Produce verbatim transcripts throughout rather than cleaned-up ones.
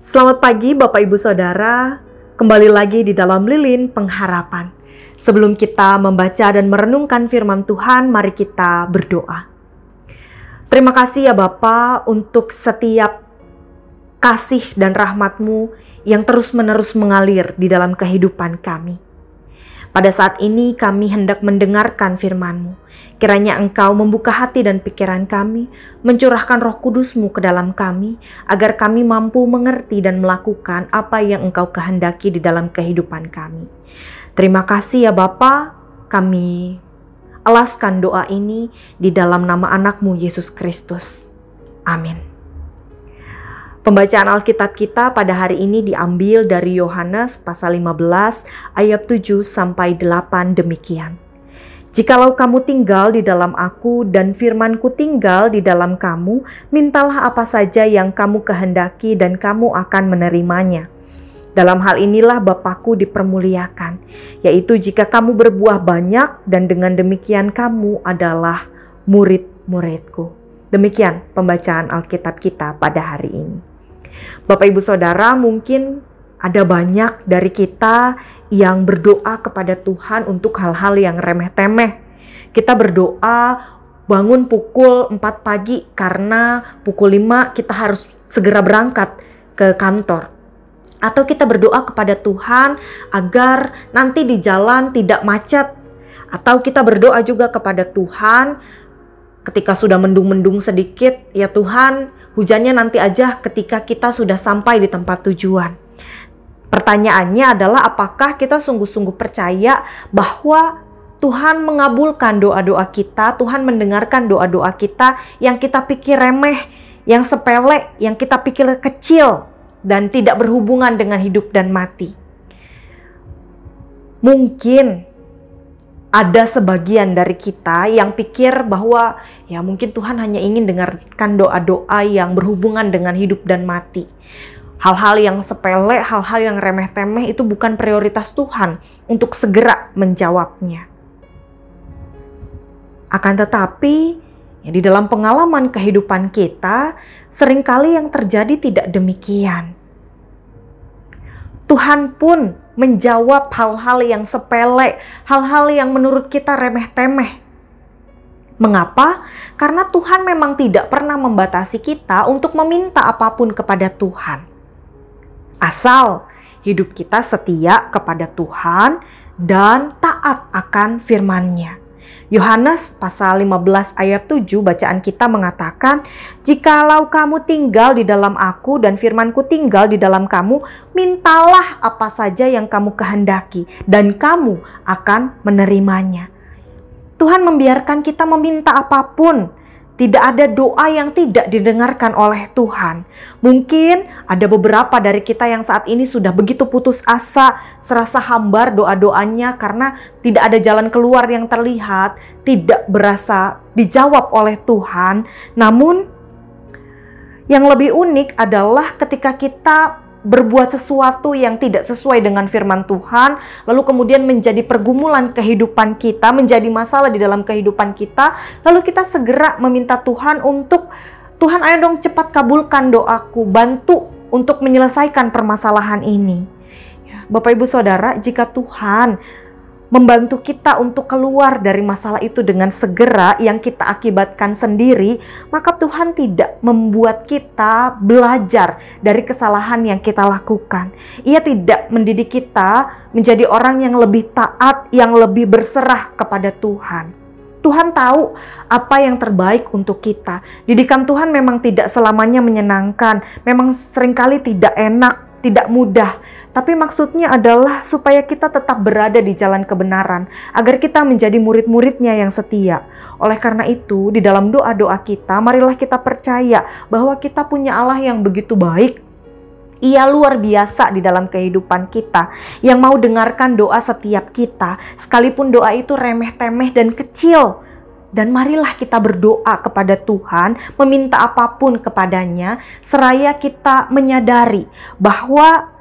Selamat pagi Bapak Ibu Saudara, kembali lagi di dalam Lilin Pengharapan. Sebelum kita membaca dan merenungkan firman Tuhan, mari kita berdoa. Terima kasih ya Bapa untuk setiap kasih dan rahmat-Mu yang terus-menerus mengalir di dalam kehidupan kami. Pada saat ini kami hendak mendengarkan firman-Mu. Kiranya Engkau membuka hati dan pikiran kami, mencurahkan Roh Kudus-Mu ke dalam kami, agar kami mampu mengerti dan melakukan apa yang Engkau kehendaki di dalam kehidupan kami. Terima kasih ya Bapa, kami alaskan doa ini di dalam nama anak-Mu Yesus Kristus. Amin. Pembacaan Alkitab kita pada hari ini diambil dari Yohanes pasal lima belas ayat tujuh sampai delapan demikian. Jikalau kamu tinggal di dalam aku dan firman-Ku tinggal di dalam kamu, mintalah apa saja yang kamu kehendaki dan kamu akan menerimanya. Dalam hal inilah Bapa-Ku dipermuliakan, yaitu jika kamu berbuah banyak dan dengan demikian kamu adalah murid-murid-Ku. Demikian pembacaan Alkitab kita pada hari ini. Bapak Ibu Saudara, mungkin ada banyak dari kita yang berdoa kepada Tuhan untuk hal-hal yang remeh-temeh. Kita berdoa bangun pukul empat pagi karena pukul lima kita harus segera berangkat ke kantor. Atau kita berdoa kepada Tuhan agar nanti di jalan tidak macet. Atau kita berdoa juga kepada Tuhan ketika sudah mendung-mendung sedikit, ya Tuhan, hujannya nanti aja ketika kita sudah sampai di tempat tujuan. Pertanyaannya adalah apakah kita sungguh-sungguh percaya bahwa Tuhan mengabulkan doa-doa kita, Tuhan mendengarkan doa-doa kita yang kita pikir remeh, yang sepele, yang kita pikir kecil dan tidak berhubungan dengan hidup dan mati. Mungkin ada sebagian dari kita yang pikir bahwa ya mungkin Tuhan hanya ingin dengarkan doa-doa yang berhubungan dengan hidup dan mati. Hal-hal yang sepele, hal-hal yang remeh-temeh itu bukan prioritas Tuhan untuk segera menjawabnya. Akan tetapi, ya di dalam pengalaman kehidupan kita, seringkali yang terjadi tidak demikian. Tuhan pun menjawab hal-hal yang sepele, hal-hal yang menurut kita remeh-temeh. Mengapa? Karena Tuhan memang tidak pernah membatasi kita untuk meminta apapun kepada Tuhan. Asal hidup kita setia kepada Tuhan dan taat akan firman-Nya. Yohanes pasal lima belas ayat tujuh bacaan kita mengatakan, jikalau kamu tinggal di dalam aku dan firman-Ku tinggal di dalam kamu, mintalah apa saja yang kamu kehendaki dan kamu akan menerimanya. Tuhan membiarkan kita meminta apapun. Tidak ada doa yang tidak didengarkan oleh Tuhan. Mungkin ada beberapa dari kita yang saat ini sudah begitu putus asa, serasa hambar doa-doanya karena tidak ada jalan keluar yang terlihat, tidak berasa dijawab oleh Tuhan. Namun, yang lebih unik adalah ketika kita berbuat sesuatu yang tidak sesuai dengan firman Tuhan, lalu kemudian menjadi pergumulan kehidupan kita, menjadi masalah di dalam kehidupan kita, lalu kita segera meminta Tuhan untuk, Tuhan ayo dong cepat kabulkan doaku, bantu untuk menyelesaikan permasalahan ini. Ya, Bapak Ibu Saudara, jika Tuhan membantu kita untuk keluar dari masalah itu dengan segera yang kita akibatkan sendiri, maka Tuhan tidak membuat kita belajar dari kesalahan yang kita lakukan. Ia tidak mendidik kita menjadi orang yang lebih taat, yang lebih berserah kepada Tuhan. Tuhan tahu apa yang terbaik untuk kita. Didikan Tuhan memang tidak selamanya menyenangkan, memang seringkali tidak enak, tidak mudah. Tapi maksudnya adalah supaya kita tetap berada di jalan kebenaran, agar kita menjadi murid-muridnya yang setia. Oleh karena itu, di dalam doa-doa kita, marilah kita percaya bahwa kita punya Allah yang begitu baik. Ia luar biasa di dalam kehidupan kita, yang mau dengarkan doa setiap kita, sekalipun doa itu remeh-temeh dan kecil. Dan marilah kita berdoa kepada Tuhan, meminta apapun kepadanya, seraya kita menyadari bahwa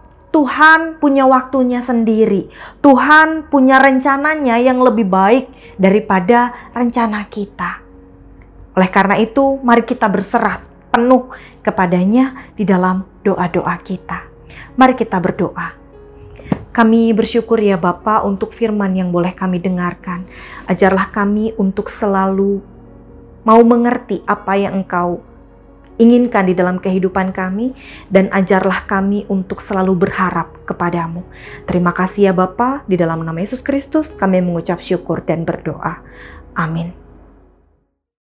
Tuhan punya waktunya sendiri. Tuhan punya rencananya yang lebih baik daripada rencana kita. Oleh karena itu, mari kita berserah penuh kepadanya di dalam doa-doa kita. Mari kita berdoa. Kami bersyukur ya Bapa untuk firman yang boleh kami dengarkan. Ajarlah kami untuk selalu mau mengerti apa yang Engkau inginkan di dalam kehidupan kami, dan ajarlah kami untuk selalu berharap kepadamu. Terima kasih ya Bapa, di dalam nama Yesus Kristus kami mengucap syukur dan berdoa. Amin.